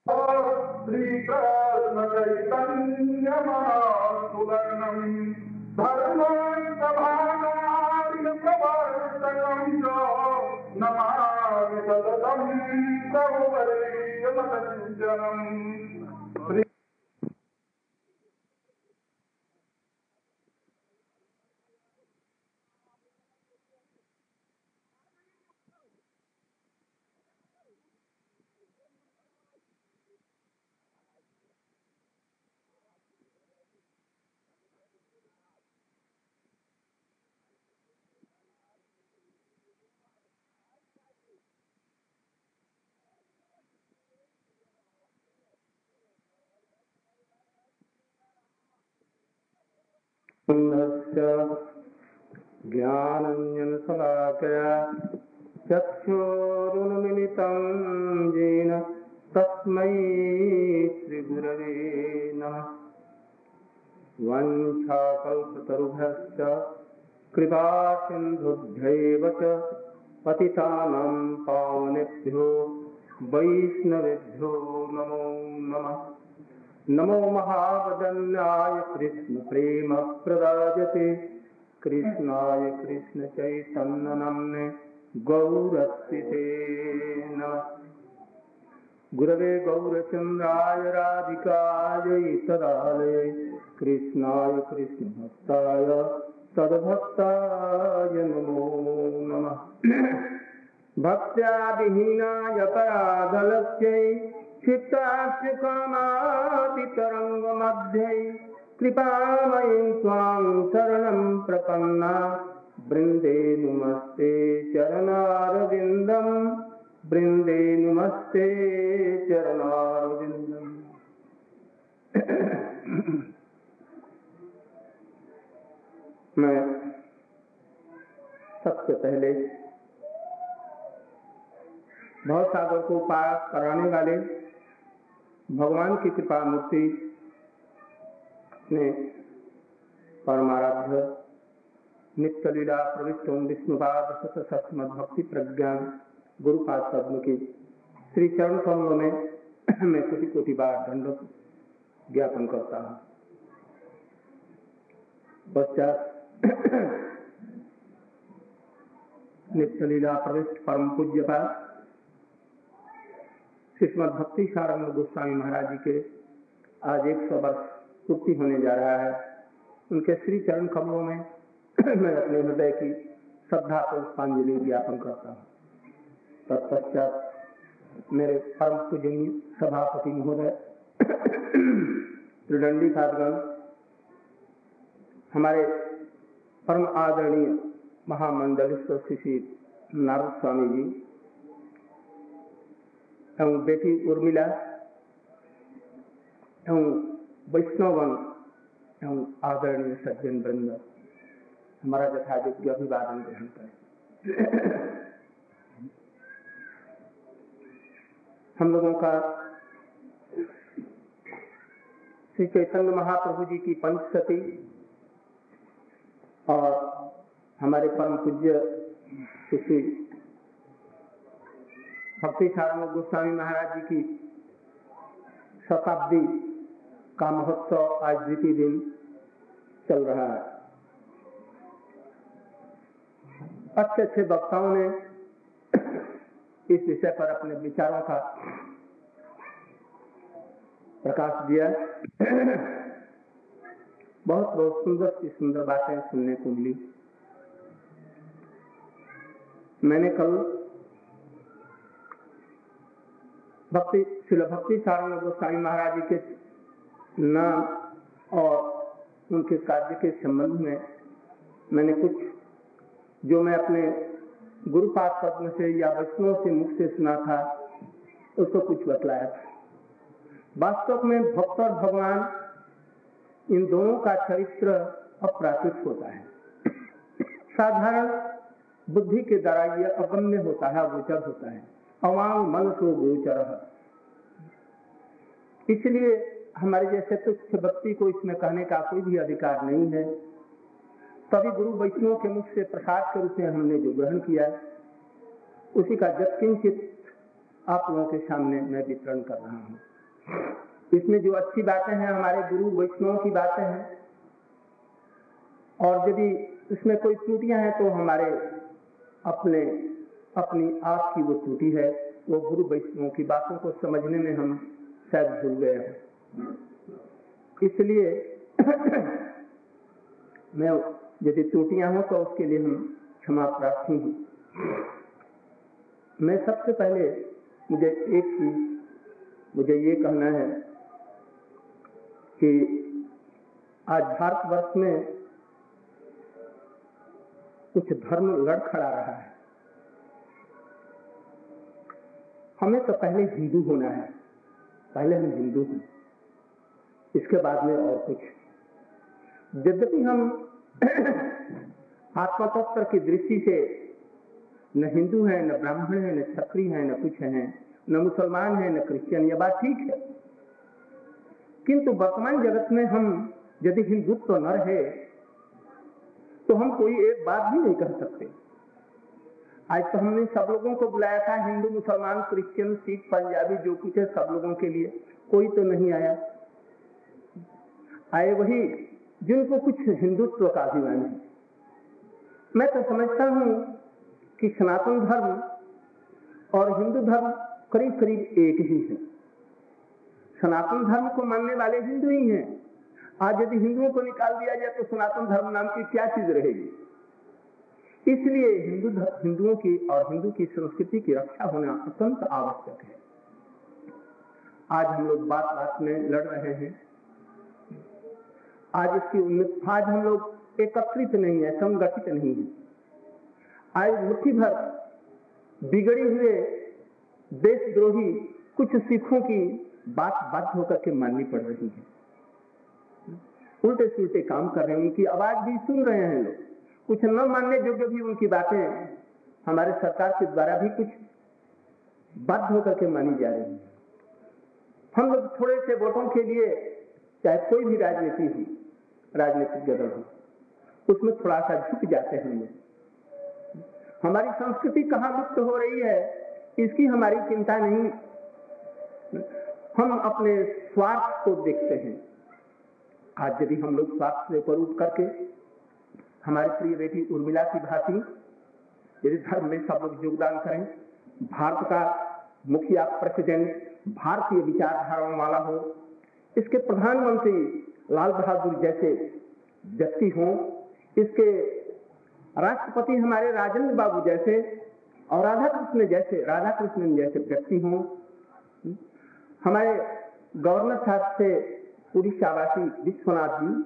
श्री कृष्ण चैतन्य मनोतुलनम धर्म सभानार्य प्रवर्तकं च नमामि सततं सर्ववर्गीयमनंजनम। ज्ञानञ्जनशलाकया चक्षुरुन्मिलितं येन तस्मै श्रीगुरवे नमः। वञ्चाकल्पतरुभ्यश्च कृपासिन्धुभ्यैव च पतितानां पावनेभ्यो वैष्णवेभ्यो नमो नमः। नमो महावदन्याय कृष्णप्रेमप्रदायते कृष्णाय कृष्णचैतन्यनाम्ने गौरक्षिते नमः। गुरवे गौरचन्द्राय राधिकायै तदालये कृष्णाय कृष्णभक्ताय तद्भक्ताय नमो नमः। भक्त्या विहीनाय पराधलक्ष्यै क्षिप्तास्य कामातितरङ्गमध्ये कृपामयीं त्वां शरणं प्रपन्ना वृन्दे नुमस्ते चरणारविन्दम् वृन्दे नुमस्ते चरणारविन्दम्। मैं सबसे पहले भवसागर को पार कराने वाले भगवान की कृपा मूर्ति ने परमाराध्य नित्य लीला प्रविष्ट विष्णुपाद सतसत्मद भक्ति प्रज्ञान गुरुपाद पद्म की श्री चरण कमलों में मैं कोटि कोटि बार दंडवत ज्ञापन करता हूँ। पश्चात नित्य लीला प्रविष्ट परम पूज्यपाद श्रीमद् भक्ति सारंग गोस्वामी महाराज जी के आज 100 वर्ष पूर्ति होने जा रहा है। उनके श्री चरण कमलों में मैं अपने हृदय की श्रद्धा पुष्पांजलि ज्ञापन करता हूँ। तत्पश्चात मेरे परम पूजनीय सभापति महोदय त्रिदंडी साधगण, हमारे परम आदरणीय महामंडलेश्वर श्री नारद स्वामी जी एवं बेटी उर्मिला एवं वैष्णवगण एवं आदरणीय सज्जन वृंद, हमारा यथायोग्य अभिवादन ग्रहण करें। हम लोगों का श्री चैतन्य महाप्रभु जी की पंचशती और हमारे परम पूज्य श्री भक्ति सारंग गोस्वामी महाराज जी की शताब्दी का महोत्सव आज द्वितीय दिन चल रहा है। अच्छे अच्छे वक्ताओं ने इस विषय पर अपने विचारों का प्रकाश दिया। बहुत बहुत सुंदर सी सुंदर बातें सुनने को मिली। मैंने कल श्रील भक्ति सारंग गोस्वामी महाराज जी के नाम और उनके कार्य के संबंध में मैंने कुछ जो मैं अपने गुरुपाद पद्म से या वैष्णव से मुख से सुना था उसको कुछ बतलाया था। वास्तव में भक्त और भगवान इन दोनों का चरित्र अप्राकृत होता है। साधारण बुद्धि के द्वारा यह अगम्य होता है, अगोचर होता है। अवांग मन सो गोचर। इसलिए हमारे जैसे तुच्छ व्यक्ति को इसमें कहने का कोई भी अधिकार नहीं है। तभी गुरु वैष्णव के मुख से प्रसाद के रूप में हमने जो ग्रहण किया उसी का यत्किंचित आप लोगों के सामने मैं वितरण कर रहा हूँ। इसमें जो अच्छी बातें हैं हमारे गुरु वैष्णव की बातें हैं, और यदि इसमें कोई त्रुटियां हैं तो हमारे अपनी आप की वो त्रुटि है, वो गुरु वैष्णव की बातों को समझने में हम शायद भूल गए हैं। इसलिए मैं यदि त्रुटियां हो तो उसके लिए हम क्षमा प्रार्थी हूं। मैं सबसे पहले मुझे ये कहना है कि आज भारतवर्ष में कुछ धर्म लड़ खड़ा रहा है। हमें तो पहले हिंदू होना है, पहले हम हिंदू हैं, इसके बाद में और कुछ। यद्यपि हम आत्मतत्व की दृष्टि से न हिंदू हैं, न ब्राह्मण हैं, न क्षत्रिय हैं, न कुछ हैं, न मुसलमान हैं, न क्रिश्चियन, यह बात ठीक है। किंतु वर्तमान जगत में हम यदि हिंदुत्व न रहे तो हम कोई एक बात भी नहीं कह सकते। आज तो हमने सब लोगों को बुलाया था, हिंदू, मुसलमान, क्रिश्चियन, सिख, पंजाबी, जो कुछ है सब लोगों के लिए, कोई तो नहीं आया। आए वही जिनको कुछ हिंदुत्व का अभिमान है। मैं तो समझता हूं कि सनातन धर्म और हिंदू धर्म करीब करीब एक ही है। सनातन धर्म को मानने वाले हिंदू ही हैं। आज यदि हिंदुओं को निकाल दिया जाए तो सनातन धर्म नाम की क्या चीज रहेगी। इसलिए हिंदुओं की और हिंदू की संस्कृति की रक्षा होना अत्यंत आवश्यक है। आज हम लोग बात बात में लड़ रहे हैं, आज हम लोग एकत्रित नहीं है, संगठित नहीं है। आज मुट्ठी भर बिगड़े हुए देशद्रोही कुछ सिखों की बात बात होकर के माननी पड़ रही है। उल्टे सुलटे काम कर रहे हैं, उनकी आवाज भी सुन रहे हैं लोग। कुछ न मानने योग्य भी उनकी बातें हमारे सरकार के द्वारा भी कुछ बाध्य होकर के मानी जा रही है। हम लोग थोड़े से वोटों के लिए, चाहे कोई भी राजनीतिक दल हो, उसमें थोड़ा सा झुक जाते हैं हम लोग। हमारी संस्कृति कहाँ मुक्त हो रही है इसकी हमारी चिंता नहीं, हम अपने स्वार्थ को देखते हैं। आज यदि हम लोग स्वार्थ से ऊपर उठ करके हमारी प्रिय बेटी उर्मिला की भांति यदि धर्म में सब लोग योगदान करें, भारत का मुखिया प्रेसिडेंट भारतीय विचारधाराओं वाला हो, इसके प्रधानमंत्री लाल बहादुर जैसे व्यक्ति हों, इसके राष्ट्रपति हमारे राजेंद्र बाबू जैसे और राधा कृष्णन जैसे व्यक्ति हों, हमारे गवर्नर साहब से उड़ीसावासी विश्वनाथ जी,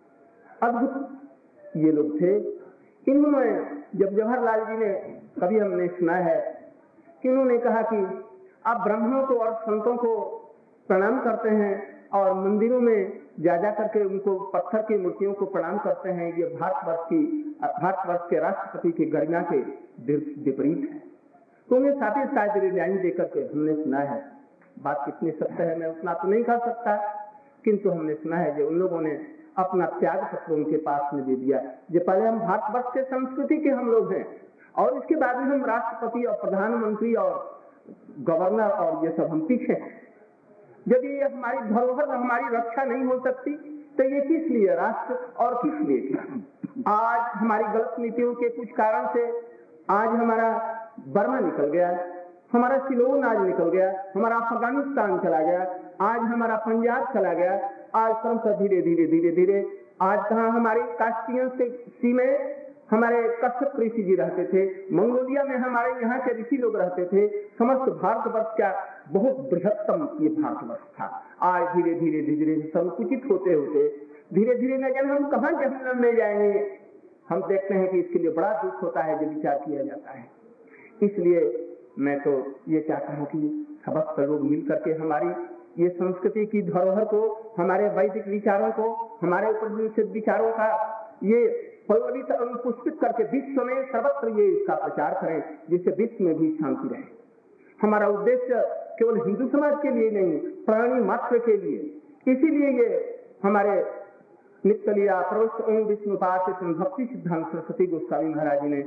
अद्भुत ये लोग थे। इन्होंने जब जवाहरलाल जी ने, कभी हमने सुना है कि उन्होंने कहा कि आप ब्राह्मणों को और संतों को प्रणाम करते हैं और मंदिरों में जा करके उनको पत्थर की मूर्तियों को प्रणाम करते हैं, ये भारतवर्ष के राष्ट्रपति की गरिमा के विपरीत है। तो उन्हें साथ रिजाइन देकर के हमने सुना है। बात कितनी सत्य है मैं उतना तो नहीं कह सकता, किंतु हमने सुना है जो उन लोगों ने अपना त्याग पत्र उनके पास में दे दिया। जो पहले हम भारतवर्ष के संस्कृति के हम लोग हैं और इसके बाद में हम राष्ट्रपति और प्रधानमंत्री और गवर्नर और ये सब हम पीछे हैं। यदि ये हमारी धरोहर हमारी रक्षा नहीं हो सकती तो ये किस लिए राष्ट्र और किस लिए। आज हमारी गलत नीतियों के कुछ कारण से आज हमारा बर्मा निकल गया, हमारा सिलोन आज निकल गया, हमारा अफगानिस्तान चला गया, आज हमारा पंजाब चला गया। आज क्रमशः धीरे धीरे आज कहाँ हमारी कास्टियन से सीमे हमारे कश्यप ऋषि जी रहते थे, मंगोलिया में हमारे यहाँ के ऋषि लोग रहते थे। समस्त भारतवर्ष का बहुत बृहत्तम ये भारतवर्ष था। आज धीरे धीरे संकुचित होते होते धीरे धीरे न जाने हम कहाँ जहन्नम में जाएंगे। हम देखते हैं कि इसके लिए बड़ा दुख होता है जब विचार किया जाता है। इसलिए मैं तो ये चाहता हूँ कि समस्त लोग मिल करके हमारी ये संस्कृति की धरोहर को, हमारे वैदिक विचारों को, हमारे उपनिषद विचारों का ये पल्लवित पुष्पित करके विश्व में सर्वत्र ये इसका प्रचार करें, जिससे विश्व में भी शांति रहे। हमारा उद्देश्य केवल हिंदू समाज के लिए नहीं, प्राणी मात्र के लिए। इसीलिए ये हमारे नित्यलीला प्रवृत्त ओम विष्णुपाद भक्ति सिद्धांत सरस्वती गोस्वामी महाराज जी ने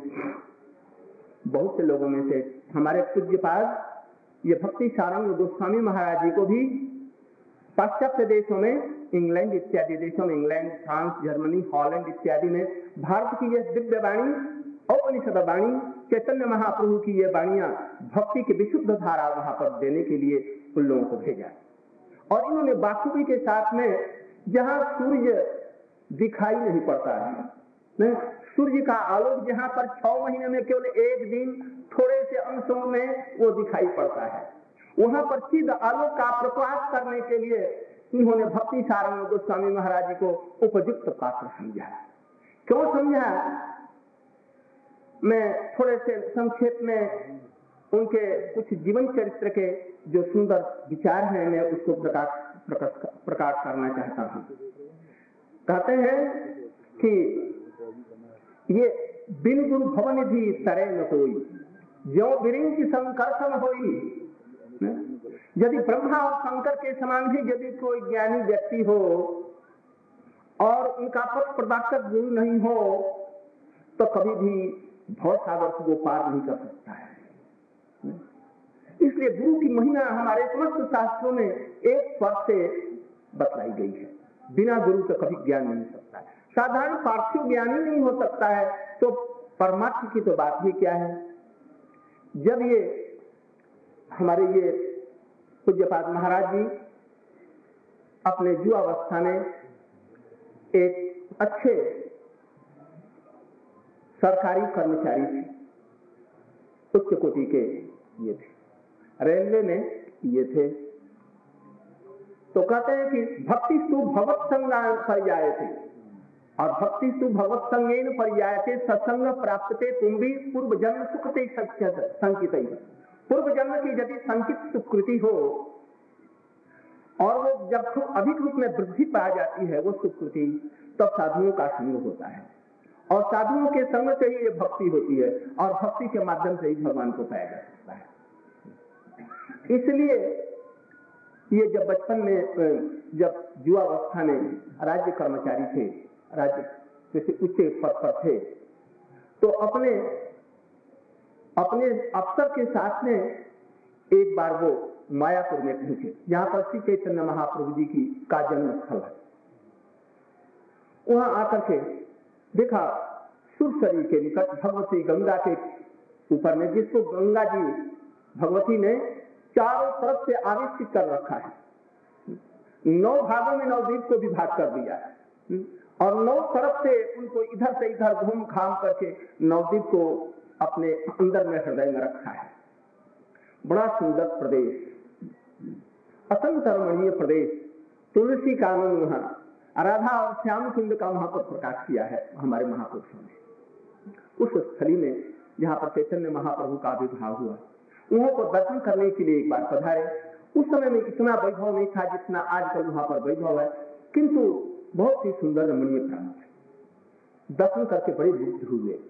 बहुत से लोगों में से हमारे पूज्यपाद ये भक्ति सारंग गोस्वामी महाराज जी को भी पाश्चात्य देशों में, इंग्लैंड इत्यादि देशों में, इंग्लैंड, फ्रांस, जर्मनी, हॉलैंड इत्यादि में भारत की यह दिव्य वाणी, औपनिषद वाणी, चैतन्य महाप्रभु की ये वाणियां भक्ति की विशुद्ध धारा वहां पर देने के लिए उन लोगों को भेजा। और इन्होंने बाखूबी के साथ में, जहां सूर्य दिखाई नहीं पड़ता है, सूर्य का आलोक जहां पर 6 महीने में केवल एक दिन थोड़े से अंशों में वो दिखाई पड़ता है, वहां पर सिद्ध आलोक का प्रकाश करने के लिए इन्होंने भक्ति सारंग गोस्वामी महाराज जी को उपयुक्त पात्र समझा। क्यों समझा? मैं थोड़े से संक्षेप में उनके कुछ जीवन चरित्र के जो सुंदर विचार हैं, मैं उसको प्रकाश करना चाहता हूं। कहते हैं कि ये बिन गुरु भवनिधि तरे न कोई, ज्यों बिरिंच संकर्षण होई। यदि ब्रह्मा और शंकर के समान भी यदि कोई ज्ञानी व्यक्ति हो और उनका पथ प्रदायक गुरु नहीं हो, तो कभी भी भव सागर को पार नहीं कर सकता है। इसलिए गुरु की महिमा हमारे समस्त शास्त्रों में एक स्वर से बतलाई गई है। बिना गुरु के कभी ज्ञान नहीं हो सकता है। साधारण पार्थिव ज्ञान ही नहीं हो सकता है, तो परमात्मा की तो बात ही क्या है। जब ये हमारे ये पूज्यपाद महाराज जी अपने युवावस्था में एक अच्छे सरकारी कर्मचारी थे, उच्च कोटि के ये थे, रेलवे में ये थे, तो कहते हैं कि भक्ति स्तु भगवत संज्ञान पर्याय थे, और भक्ति स्तु भगवत संज्ञान पर्याय थे सत्संग प्राप्तते तुम भी पूर्व जन्म सुकृति संकित। पूर्व जन्म की यदि संचित सुकृति हो और वो जब खूब अधिक रूप में वृद्धि पा जाती है वो सुकृति, तब साधुओं का संग होता है, और साधुओं के संग से ही ये भक्ति होती है, और भक्ति के माध्यम से ही भगवान को पाया जा सकता है। इसलिए ये जब बचपन में, जब युवावस्था में राज्य कर्मचारी थे, राज्य किसी उच्च पद पर थे, तो अपने अफसर के साथ में एक बार वो मायापुर में पहुंचे, जहां पर श्री चैतन्य महाप्रभु जी की का जन्म स्थल है। वहां आकर के देखा सुरसरी के निकट भगवती गंगा के ऊपर में, जिसको गंगा जी भगवती ने चारों तरफ से आविष्कृत कर रखा है, 9 भागों में नवद्वीप को विभाग कर दिया है, और 9 तरफ से उनको इधर से इधर घूम घाम करके नवद्वीप को अपने अंदर में हृदय में रखा है। बड़ा सुंदर प्रदेश, अत्यंत रमणीय प्रदेश, तुलसी कानन वहां, राधा और श्याम कुंड का वहां पर प्रकाश किया है हमारे महापुरुषों ने। उस स्थली में जहां पर चैतन्य महाप्रभु का आविर्भाव हुआ, उन्हों को दर्शन करने के लिए एक बार पधारे। उस समय में इतना वैभव नहीं था जितना आजकल वहां पर वैभव है, किंतु बहुत ही सुंदर रमणीय प्रांत है। दर्शन करके बड़े मुग्ध हुए।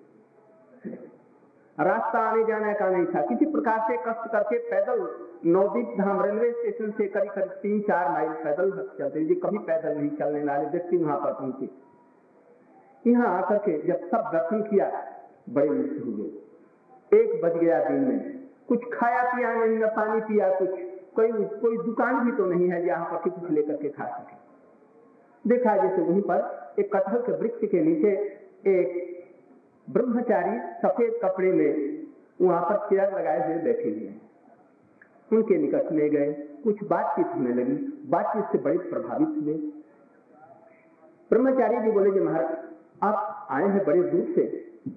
रास्ता आने जाने का नहीं था, किसी प्रकार से कष्ट करके पैदल नवद्वीप धाम रेलवे स्टेशन से करीब 3-4 माइल पैदल चलते, जी कभी पैदल नहीं चलने वाले व्यक्ति वहां पर पहुंचे। यहाँ आकर के जब सब दर्शन किया, बड़े मुक्त हुए। 1 बज गया दिन में, कुछ खाया पिया नहीं, न पानी पिया, कोई दुकान भी तो नहीं है जहां पर कुछ लेकर के खा सके। देखा जैसे वहीं पर एक कटहल के वृक्ष के नीचे एक ब्रह्मचारी सफेद कपड़े में वहां पर चेयर लगाए हुए बैठे हुए हैं। उनके निकट में गए, कुछ बातचीत होने लगी, बातचीत से बड़े प्रभावित हुए। ब्रह्मचारी जी बोले, जी महाराज आप आए हैं बड़े दूर से,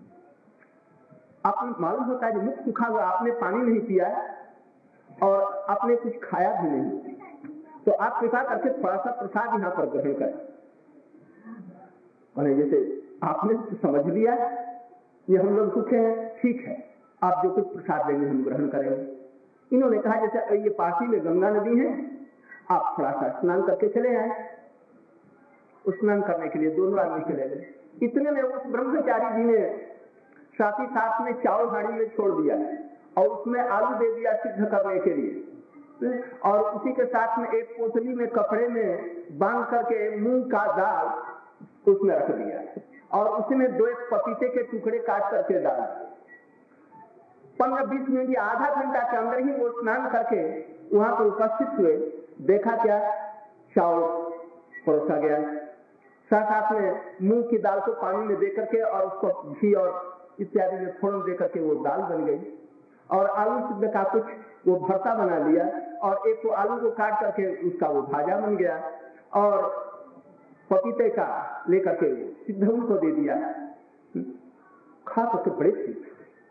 आपको मालूम होता है कि मुख सूखा हुआ, आपने पानी नहीं पिया और आपने कुछ खाया भी नहीं, तो आप कृपा करके थोड़ा सा प्रसाद यहाँ पर ग्रहण करें। बोले जैसे आपने समझ लिया, ये हम लोग सूखे हैं, ठीक है, आप जो कुछ प्रसाद देंगे हम ग्रहण करेंगे। इन्होंने कहा जैसे ये पासी में गंगा नदी है, आप थोड़ा सा स्नान करके चले आए। स्नान करने के लिए दोनों आदमी चले गए। इतने में उस ब्रह्मचारी जी ने साथ ही साथ में चावल हाड़ी में छोड़ दिया और उसमें आलू दे दिया सिद्ध करने के लिए, और उसी के साथ में एक पोटली में कपड़े में बांध करके मूंग का दाल उसमें रख दिया, और उसी में 2 पपीते के टुकड़े काट करके डाला। 15-20 मिनट या आधा घंटा के अंदर ही वो स्नान करके वहां पर उपस्थित हुए। देखा क्या चावल परोसा गया, साथ में मूंग की दाल को पानी में दे करके और उसको घी और इत्यादि में फोड़न दे करके वो दाल बन गई, और आलू सिद्ध का कुछ वो भरता बना लिया, और एक तो आलू को काट करके उसका वो भाजा बन गया, और पपीते का लेकर के सिद्ध उनको दे दिया। खा करके बड़े ठीक।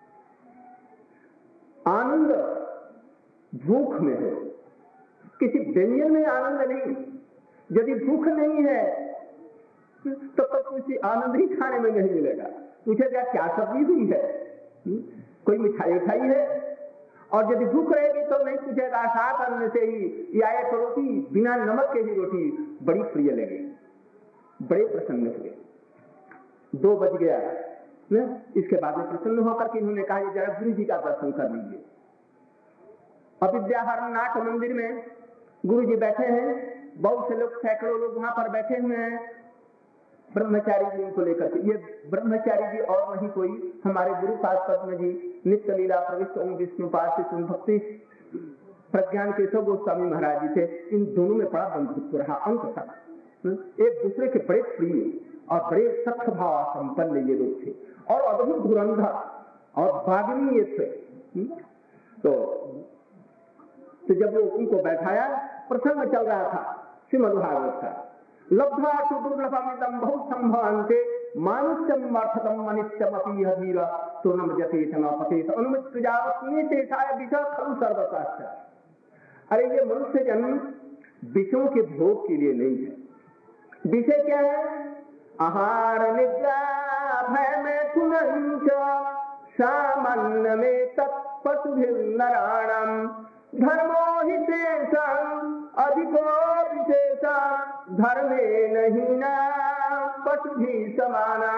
आनंद भूख में है, किसी व्यंजन में आनंद नहीं। यदि भूख नहीं है तो किसी आनंद ही खाने में नहीं मिलेगा। पूछेगा क्या सब्जी हुई है, कोई मिठाई उठाई है, और यदि भूख रहेगी तो नहीं पूछेगा साथ अन्न से ही या एक रोटी बिना नमक के ही रोटी बड़ी प्रिय लगेगी, बड़े प्रसन्न हुए। 2 बज गया, इसके बाद में प्रसन्न होकर के इन्होंने कहा जरा गुरु जी का दर्शन कर लीजिए। अविद्याहरण नाट मंदिर में गुरु जी बैठे हैं, बहुत से लोग, सैकड़ों लोग वहां पर बैठे हुए हैं ब्रह्मचारी जी को लेकर के। ये ब्रह्मचारी जी और नहीं कोई हमारे गुरु पाद पद्म जी नित्य लीला प्रविष्ट ओम विष्णुपाद से भक्ति प्रज्ञान केशव गोस्वामी महाराज जी थे। इन दोनों में बड़ा बंधुत्व रहा अंत तक, एक दूसरे के बड़े प्रिय और बड़े सख्त भाव संपन्न ये लोग थे, और अद्भुत धुरंधर और बागिनी ये थे। तो जब वो उनको बैठाया, प्रसंग चल रहा था श्रीमद् भागवत का। लब्धा तु दुर्लभमिदं बहुसंभवन्ते मानुष्यम् अर्थतम् अनित्यमपि यः धीरः तूर्णं जतेत न पतेत अनुमितृजावत्नि तेषाय विषः खलु सर्वशास्त्र। अरे ये मनुष्य जन्म विषयों के भोग के लिए नहीं है। विषय क्या है? आहार निद्रा भय में तुनंच सामान्य में तत्पशुभिर्नराणाम् धर्मो हि तेषाम् अधिको विशेषः धर्मे नहीं ना पशु भी समाना।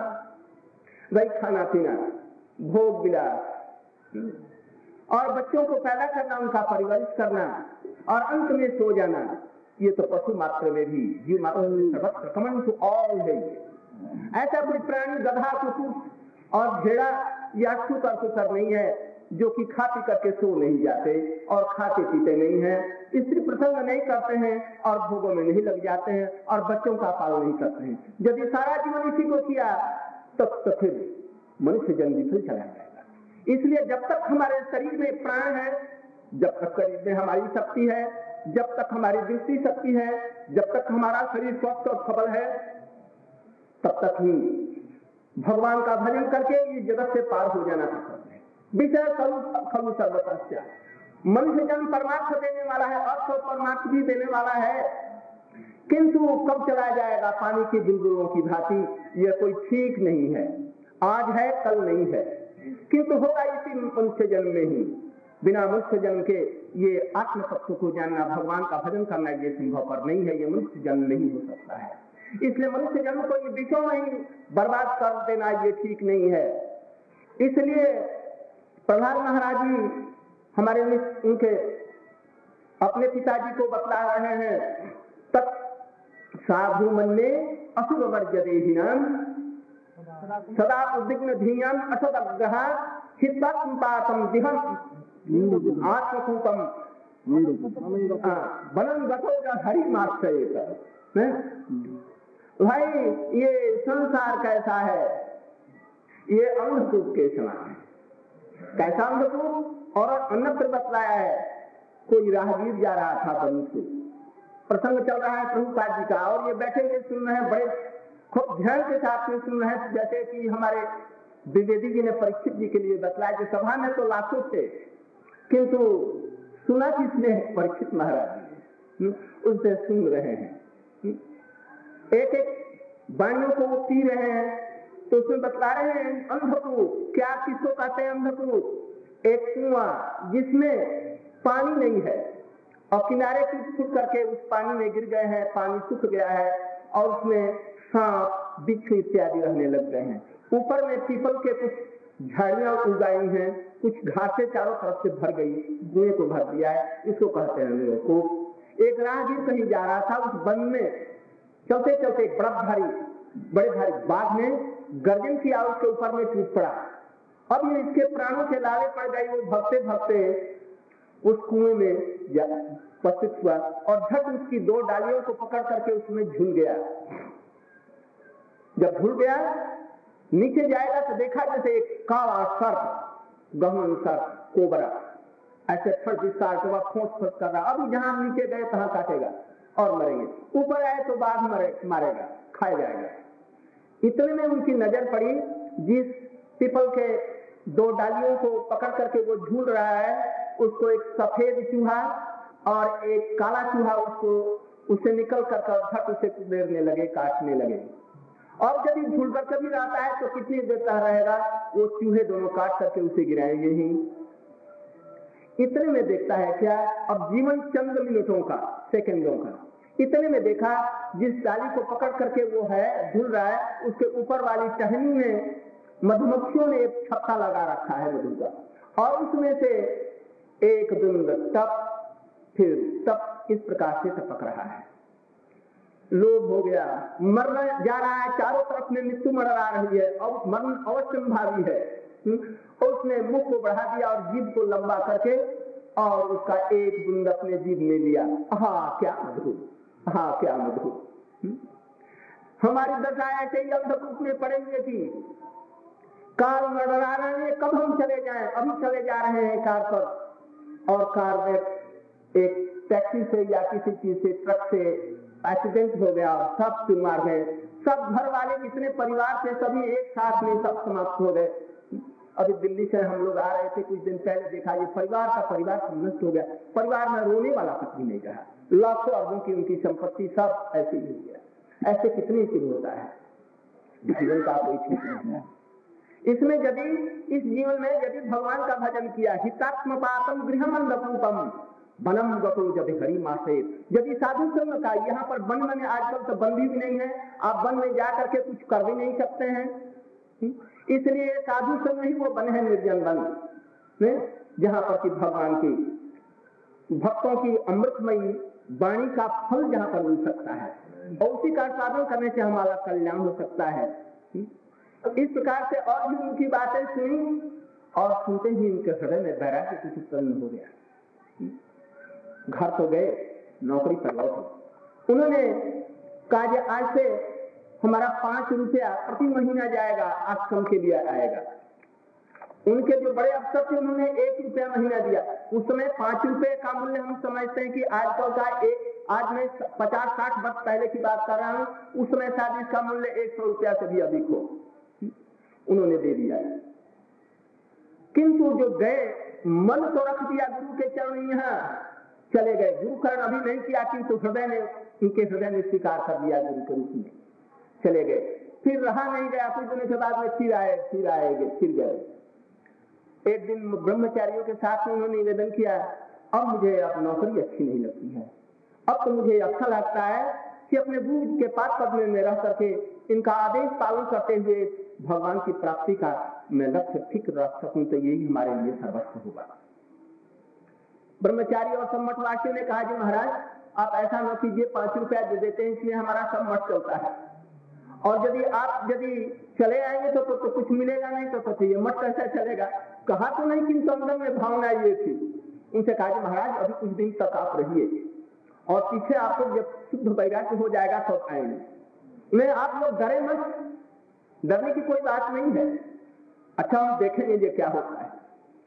भाई खाना पीना, भोग विलास, और बच्चों को पैदा करना, उनका परिवरिश करना, और अंत में सो जाना, ये तो पशु मात्र में भी, जीव मात्र में सर्वत्र कॉमन टू ऑल है। ऐसा कोई प्राणी गधा कुकुर और भेड़ा या शुकर नहीं है जो कि खा पी करके सो नहीं जाते और खाते पीते नहीं है, स्त्री प्रसंग नहीं करते हैं और भोगों में नहीं लग जाते हैं और बच्चों का पालन नहीं करते हैं। यदि सारा जीवन इसी को किया तब तो फिर मनुष्य जन्म विफल चला जाएगा। इसलिए जब तक हमारे शरीर में प्राण है, जब तक शरीर में हमारी शक्ति है, जब तक हमारी दृष्टि शक्ति है, जब तक हमारा शरीर स्वस्थ और सबल है, तब तक ही भगवान का भजन करके ये जगत से पार हो जाना पड़ता है। विषय खलु सर्वतस्य। मनुष्य जन्म परमार्थ देने वाला है, अर्थ और परमार्थ भी देने वाला है, किंतु कब चला जाएगा पानी की बुलबुलों की भांति, यह कोई ठीक नहीं है। आज है कल नहीं है, किंतु होगा इसी मनुष्य जन्म में ही। बिना मनुष्य जन्म के ये आत्म तत्व को जानना, भगवान का भजन करना ये संभव पर नहीं है। ये मनुष्य जन्म नहीं हो सकता है। इसलिए मनुष्य जन्म को ये विषयों में ही बर्बाद कर देना ये ठीक नहीं है। इसलिए प्रहलाद महाराज जी हमारे उनके अपने पिताजी को बतला रहे हैं, तत् साधु मन्ये असुर वर्ज्य देहिनाम सदा उद्विग्न धीयाम असदग्रह हित्वात्मपातम दिहम आत्मकूपम बनन बतोगा हरि माश्रयेत। भाई ये संसार कैसा है? ये अंधकूप के समान है। कैसा अंधकूप? और अन्यत्र बतलाया है, कोई राहगीर जा रहा था बनी से, प्रसंग चल रहा है प्रभुपाद जी का, और ये बैठे हुए सुन रहे हैं, बड़े खूब ध्यान के साथ में सुन रहे हैं, जैसे कि हमारे द्विवेदी जी ने परीक्षित जी के लिए बतलाया कि सभा में तो लाखों थे, किंतु सुना किसने? परीक्षित महाराज जी उनसे सुन रहे हैं। एक एक वाणियों को वो पी रहे हैं, तो उसमें बतला रहे हैं अंधकूप। क्या किसको कहते हैं अंधकूप? एक कुआं जिसमें पानी नहीं है और किनारे टूट करके उस पानी में गिर गए हैं, पानी सूख गया है और उसमें सांप बिच्छू इत्यादि रहने लग गए हैं। ऊपर में पीपल के कुछ झाड़ियां उगाई हैं, कुछ घासें चारों तरफ से भर गई, कुएं को भर दिया है, इसको कहते हैं अंधकूप। एक राहगीर कहीं जा रहा था, उस वन में चलते चलते बड़े भारी बाघ ने गर्जन किया, उसके ऊपर में टूट पड़ा। अब ये इसके प्राणों के लाले पड़ गई। वो भगते भगते उस कुएं में उपस्थित हुआ और झट उसकी 2 डालियों को पकड़ करके उसमें झूल गया। जब झूल गया नीचे जाएगा तो देखा जैसे एक काला सर्प, गहन सर्प, कोबरा ऐसे फट विस्तार के बाद खोस कर रहा। अभी जहां नीचे गए तहां काटेगा और मरेंगे, ऊपर आए तो बाद मारेगा, खाया जाएगा। इतने में उनकी नजर पड़ी जिस पीपल के 2 डालियों को पकड़ करके वो झूल रहा है, उसको एक सफेद चूहा और एक काला चूहा उससे निकल कर झट उसे कुदेरने लगे, काटने लगे। और जब ये झूल कर कभी रहता है तो कितनी देर तक रहेगा, वो चूहे दोनों काट करके उसे गिराएंगे ही। इतने में देखता है क्या, अब जीवन चंद मिनटों का, सेकंडों का। इतने में देखा जिस डाली को पकड़ करके वो है झूल रहा है, उसके ऊपर वाली टहनी में मधुमक्खियों ने एक छत्ता लगा रखा है मधु का, और उसमें से एक बूंद टप फिर टप इस प्रकार से टपक रहा है। लोभ हो गया, मरना जा रहा है, चारों तरफ में मृत्यु मंडरा रही है और मरण अवश्यंभावी है। उसने मुख को बढ़ा दिया और जीभ को लंबा करके और उसका एक बूंद अपने जीभ में लिया। हाँ क्या मधुर, हाँ क्या मधुर। हमारी दशा ऐसे ही अंधकूप में पड़ेंगे कि कार मंडरा रहे हैं, कब हम चले जाएं। अभी चले जा रहे हैं कार पर, और कार में एक टैक्सी से या किसी चीज से, ट्रक से एक्सीडेंट हो गया, सब मार गए, सब घर वाले जितने परिवार थे सभी एक साथ में सब समाप्त हो गए। अभी दिल्ली से हम लोग आ रहे थे, कुछ दिन पहले देखा ये परिवार का परिवार नष्ट हो गया। परिवार में रोने वाला तक भी नहीं रहा, लाखों अरबों की उनकी संपत्ति सब ऐसे ही हो गया। ऐसे कितने की होता है, जीवन का कोई ठीक नहीं है। इसमें यदि इस जीवन में यदि भगवान का भजन किया, हितात्म पातम गृहमंडपूपम बनम गतो जब हरि मासे, यदि साधु संग का, यहाँ पर वन में आजकल तो बंदी भी नहीं है, आप वन में जाकर के कुछ कर भी नहीं सकते हैं, इसलिए साधु संग ही वो वन है, निर्जन वन, जहां पर कि भगवान की भक्तों की अमृतमयी वाणी का फल जहां पर मिल सकता है, और उसी का साधन करने से हमारा कल्याण हो सकता है। इस प्रकार से और भी उनकी बातें सुनी, और सुनते ही उनके हृदय में वैराग्य कुछ उत्पन्न हो गया। घर तो गए, नौकरी पर लौटे। उन्होंने कहा आज से हमारा 5 रुपया प्रति महीना जाएगा, आश्रम के लिए आएगा। उनके जो बड़े अफसर थे उन्होंने 1 रुपया महीना दिया। उस समय 5 रुपए का मूल्य हम समझते हैं कि आजकल का आज मैं 50-60 वर्ष पहले की बात कर रहा हूं, उस समय शायद इसका मूल्य 100 रुपया से भी अधिक हो। उन्होंने दे दिया, किंतु जो गए मन तो रख दिया गुरु के चरण, यहाँ चले गए। गुरुकरण अभी नहीं किया, किंतु हृदय ने, उनके हृदय ने स्वीकार कर दिया गुरु के रूप में, चले गए। फिर रहा नहीं गया, कुछ दिनों के बाद में फिर गए। एक दिन ब्रह्मचारियों के साथ में उन्होंने निवेदन किया, अब मुझे अब नौकरी अच्छी नहीं लगती है, अब तो मुझे अच्छा लगता है कि अपने गुरु के पाद पद्म में रह करके इनका आदेश पालन करते हुए भगवान की प्राप्ति का मैं लक्ष्य फिक्र रख सकूं, तो यही हमारे लिए सर्वस्व होगा। ब्रह्मचारी और सब मठवासियों ने कहा, जी महाराज आप ऐसा न कीजिए, 5 रुपया दे देते हैं इसलिए हमारा सब मठ चलता है, और यदि आप चले आएंगे तो कुछ मिलेगा नहीं, तो ये मठ कैसा चलेगा। कहा तो नहीं, किंतु अंदर में भावना ये थी। उनसे कहा, जी महाराज अभी कुछ दिन तक आप रहिए, और पीछे आपको जब शुद्ध वैराग्य हो जाएगा तो आएंगे। मैं आप लोग डरे मत, डरने की कोई बात नहीं है, अच्छा हम देखेंगे ये क्या होता है।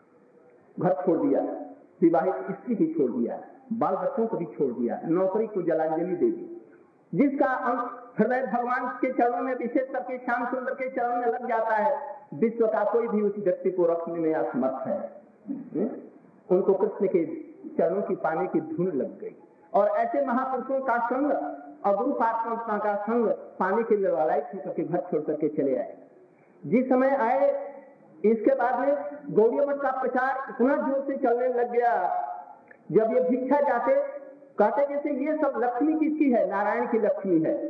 घर छोड़ दिया, विवाहित स्त्री भी छोड़ दिया, बाल बच्चों को भी छोड़ दिया, नौकरी को जलांजलि दे दी। जिसका हृदय भगवान के चरणों में, विशेष करके श्याम सुंदर के चरणों में लग जाता है, विश्व का कोई भी उस व्यक्ति को रखने में असमर्थ है। उनको कृष्ण के चरणों की पाने की धुन लग गई, और ऐसे महापुरुषों का संग और गुरु पात्मा का संग पाने के लिए लालच होकर घर छोड़ करके चले आए। जिस समय आए, इसके बाद में गौड़ीय मठ का प्रचार इतना जोर से चलने लग गया, जब ये भिक्षा जाते कहते जैसे ये सब लक्ष्मी किसकी है, नारायण की लक्ष्मी है।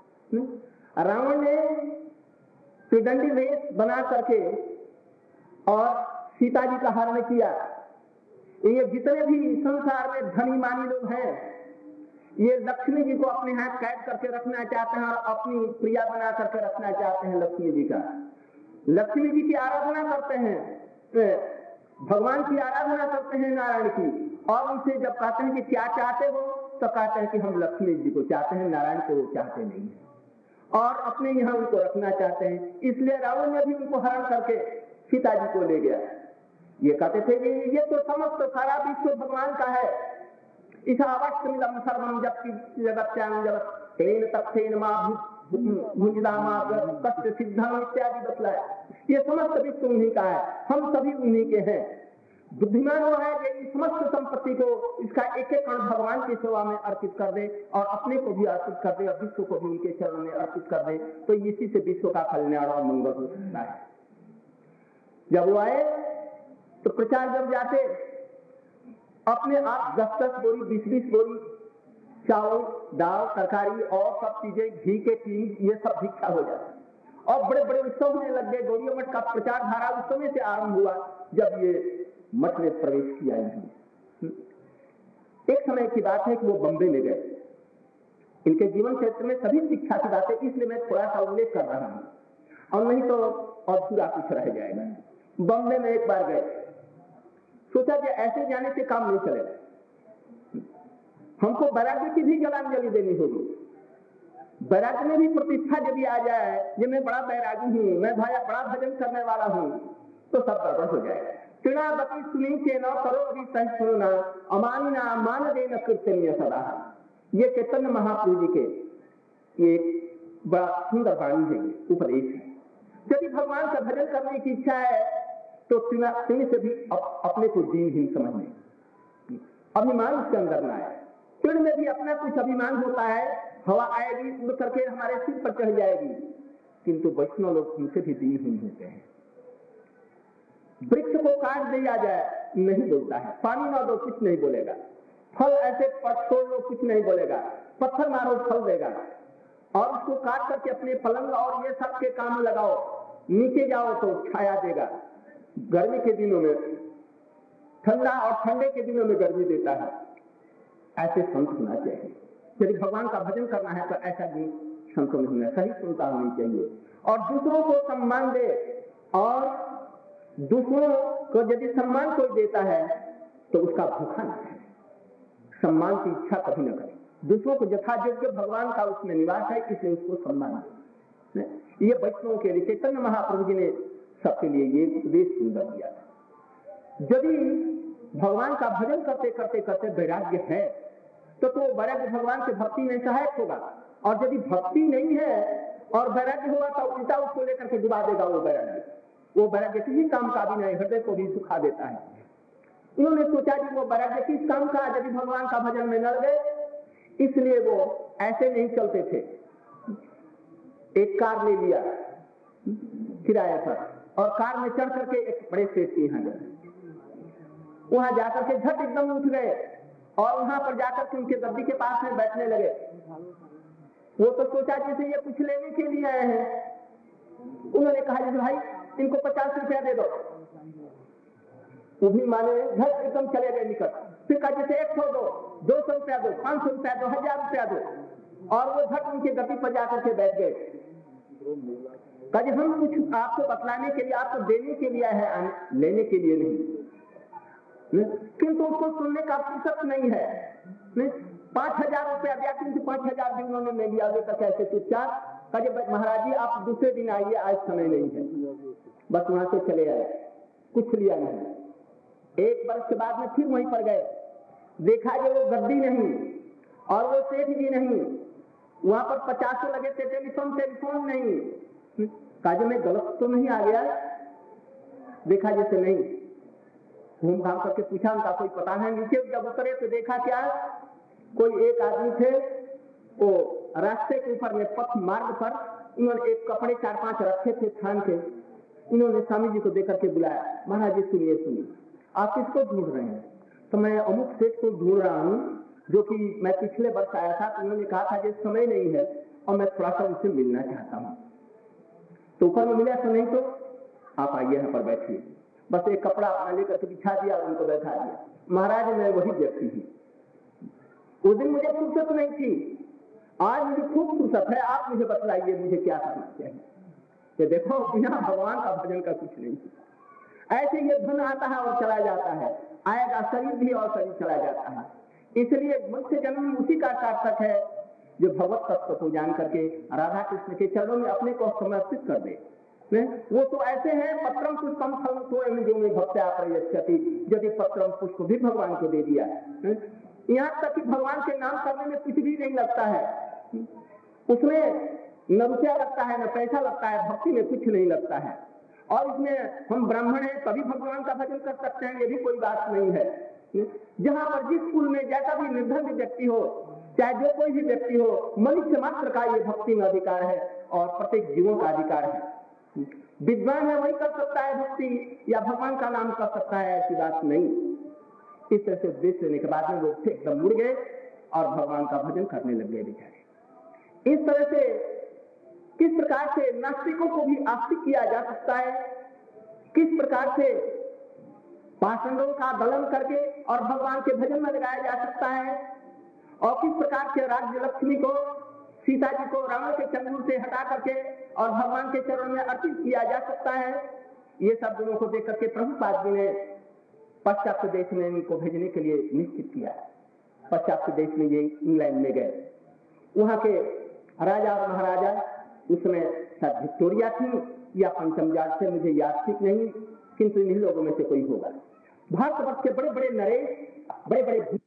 रावण ने त्रिदंडी वेश बना करके और सीता जी का हरण किया। ये जितने भी संसार में धनी मानी लोग हैं, ये लक्ष्मी जी को अपने हाथ कैद करके रखना चाहते हैं और अपनी प्रिया बना करके रखना चाहते हैं। लक्ष्मी जी की आराधना करते हैं, भगवान की आराधना करते हैं नारायण की, और उनसे जब कहते हैं कि क्या चाहते हो, तो कहते हैं कि हम लक्ष्मी जी को चाहते हैं, नारायण को वो चाहते नहीं है, और अपने यहाँ उनको रखना चाहते हैं। इसलिए रावण ने भी उनको हरण करके सीता जी को ले गया। ये कहते थे कि ये तो समस्त सारा विश्व भगवान का है, इस अवश्य मिलम सर्वम जबकि जगत्याम जगत तेन तत्तेन मां भुजिदामा कष्ट सिद्धम इत्यादि बतलाए। ये समस्त विश्व उन्हीं का है, हम सभी उन्हीं के हैं। बुद्धिमान वो है कि इस समस्त संपत्ति को, इसका एक एक कण भगवान की सेवा में अर्पित कर दे, और अपने को भी अर्पित कर दे, और विश्व को भी उनके चरणों में अर्पित कर दे, तो इसी से विश्व का कल्याण और मंगल हो सकता है। जब वो आए तो प्रचार जब जाते, अपने आप 10-10 बोरी 20-20 बोरी चावल दाल तरकारी और सब चीजें, घी के टीन, ये सब भिक्षा हो जाती, और बड़े बड़े उत्सव होने लग गए। गौड़िया मठ का प्रचार धारा उस समय से आरंभ हुआ जब ये मठ में प्रवेश किया इन्होंने। एक समय की बात है कि वो बम्बे में गए। इनके जीवन क्षेत्र में सभी शिक्षा की बातें, इसलिए मैं थोड़ा सा उल्लेख कर रहा हूं, और नहीं तो अधूरा कुछ रह जाएगा। बम्बे में एक बार गए, सोचा कि ऐसे जाने से काम नहीं चलेगा, हमको वैराग्य की भी जलांजलि देनी होगी। वैराग्य में भी प्रतिष्ठा यदि आ जाए, ये मैं बड़ा वैरागी हूं, मैं भाया बड़ा भजन करने वाला हूं, तो सब गड़बड़ हो जाएगा। चिणावती सुनी के न करो अभी सहिष्णुना अमानिना मान देना कीर्तनीय सदा। ये चैतन्य महाप्रभु जी के ये बड़ा सुंदर वाणी है, उपदेश है। यदि भगवान का भजन करने की इच्छा है तो तुम्हें से भी अपने को दीनहीन समझने, अभिमान उसके अंदर ना आए। पेड़ में भी अपना कुछ अभिमान होता है, हवा आएगी उड़ करके हमारे सिर पर चढ़ जाएगी, किंतु वैष्णव लोग उनसे भी दीनहीन होते हैं। वृक्ष को काट दिया जाए नहीं बोलता है, पानी ना दो कुछ नहीं बोलेगा, फल ऐसे छोड़ लो कुछ नहीं बोलेगा, पत्थर मारो फल देगा, और उसको काट करके अपने पलंग और ये सब के काम लगाओ, नीचे जाओ तो छाया देगा। गर्मी के दिनों में ठंडा और ठंडे के दिनों में गर्मी देता है। ऐसे संत होना चाहिए। यदि भगवान का भजन करना है तो ऐसा भी संतों में होना, सही सुनता होनी चाहिए, और दूसरों को सम्मान दे। और दूसरों को यदि सम्मान कोई देता है तो उसका भूखा न है, सम्मान की इच्छा कभी न करे। दूसरों को यथा योग्य भगवान का उसमें निवास है, इसलिए उसको सम्मान दे। ये वैष्णव के लिए चैतन्य महाप्रभु जी ने सबके लिए ये उपदेश सुंदर दिया था। यदि भगवान का भजन करते करते करते वैराग्य है तो वैराग्य भगवान के भक्ति में सहायक होगा, और यदि भक्ति नहीं है और वैराग्य होगा तो उल्टा उसको लेकर के डुबा देगा। वो वैराग्य किसी काम का भी नहीं, हृदय को भी सुखा देता है। उन्होंने सोचा कि वो वैराग्य किस काम का, यदि भगवान का भजन में लड़ गए, इसलिए वो ऐसे नहीं चलते थे। एक कार ले लिया किराया पर, और कार में चढ़ करके एक बड़े सेठ के यहाँ गए। वहां जाकर के झट एकदम उठ गए, और वहां पर जाकर के उनके गद्दी के पास में बैठने लगे। वो तो सोचा जैसे ये कुछ लेने के लिए आए हैं। उन्होंने कहा जैसे भाई इनको 50 रुपया दे दो। वो भी माने, झट एकदम चले गए निकट। फिर कहा जैसे 100 दो, 200 रुपया दो, 500 रुपया दो, 1000 रुपया दो, और वो झट उनके गद्दी पर जाकर के बैठ गए। कहा हम कुछ आपको बतलाने के लिए, आपको देने के लिए है, लेने के लिए नहीं। किंतु उसको सुनने का फुर्सत नहीं है। 5000 रुपया दिया, किंतु 5000 भी उन्होंने नहीं लिया। कैसे चुपचाप कहे महाराज जी आप दूसरे दिन आइए, आज समय नहीं है। बस वहां से चले आए, कुछ लिया नहीं। एक वर्ष के बाद में फिर वहीं पर गए, देखा कि वो गद्दी नहीं और वो सेठ भी नहीं, वहां पर 50 लगे थे, टेलीफोन नहीं। कहा मैं गलत तो नहीं आ गया? देखा जैसे नहीं। घूम घाम करके पूछा उनका कोई पता है? नीचे जब उतरे तो देखा क्या, कोई एक आदमी थे, वो रास्ते के ऊपर में पथ मार्ग पर उन्होंने एक कपड़े 4-5 रखे थे थान के। उन्होंने स्वामी जी को देकर के बुलाया, महाराज जी सुनिए सुनिए, आप किसको ढूंढ रहे हैं? तो मैं अमुक सेठ को ढूंढ रहा हूँ, जो कि मैं पिछले वर्ष आया था। तो उन्होंने कहा था कि समय नहीं है और मैं थोड़ा सा उससे मिलना चाहता हूँ। तो ऊपर में मिला तो नहीं, तो आप आइए यहाँ पर बैठिए। बस एक कपड़ा अपना लेकर के बिछा दिया और उनको बैठा दिया। महाराज मैं वही व्यक्ति हूँ। उस दिन मुझे फुर्सत नहीं थी, आज मुझे खूब फुर्सत है। आप मुझे बतलाइए मुझे क्या करना चाहिए। कि देखो बिना भगवान का भजन का कुछ नहीं। ऐसे ये धन आता है और चला जाता है, आएगा शरीर भी और शरीर चला जाता है। इसलिए मनुष्य जन्म उसी का सार्थक है जो भगवत तत्व को जान करके राधा कृष्ण के चरणों में अपने को समर्पित कर दे। वो तो ऐसे हैं, पत्रम पुष्पम फलम तो जो में भक्त्या प्रयच्छति, यदि पत्रम पुष्प भी भगवान को दे दिया, यहाँ तक कि भगवान के नाम करने में कुछ भी नहीं लगता है, उसमें न रुपया लगता है न पैसा लगता है, भक्ति में कुछ नहीं लगता है। और इसमें हम ब्राह्मण हैं तभी भगवान का भजन कर सकते हैं, ये भी कोई बात नहीं है। जहां पर जिस कुल में जैसा भी निर्धन व्यक्ति हो, चाहे जो कोई भी व्यक्ति हो, मनुष्य मात्र का ये भक्ति में अधिकार है और प्रत्येक जीवों का अधिकार है। विद्वान है वही कर सकता है भक्ति, या भगवान का नाम कर सकता है, ऐसी बात नहीं। इस तरह से उपदेश लेने के बाद में वो एकदम मुड़ गए और भगवान का भजन करने लग गए बेचारे। इस तरह से किस प्रकार से नास्तिकों को भी आस्तिक किया जा सकता है, किस प्रकार से पाषंडों का दलन करके और भगवान के भजन में लगाया जा सकता है, और किस प्रकार से राज्य लक्ष्मी को, सीता जी को रावण के चंगुल से हटा करके और भगवान के चरणों में अर्पित किया जा सकता है, ये सब गुणों को देख करके प्रभुपाद जी ने पश्चात्य देश में इनको भेजने के लिए निश्चित किया। पश्चात्य देश में ये इंग्लैंड में गए, वहां के राजा और महाराजा उसमें शायद विक्टोरिया थी या पंचम जाट से, मुझे याद ठीक नहीं, किंतु इन्हीं लोगों में से कोई होगा। भारतवर्ष के बड़े बड़े नरेश, बड़े बड़े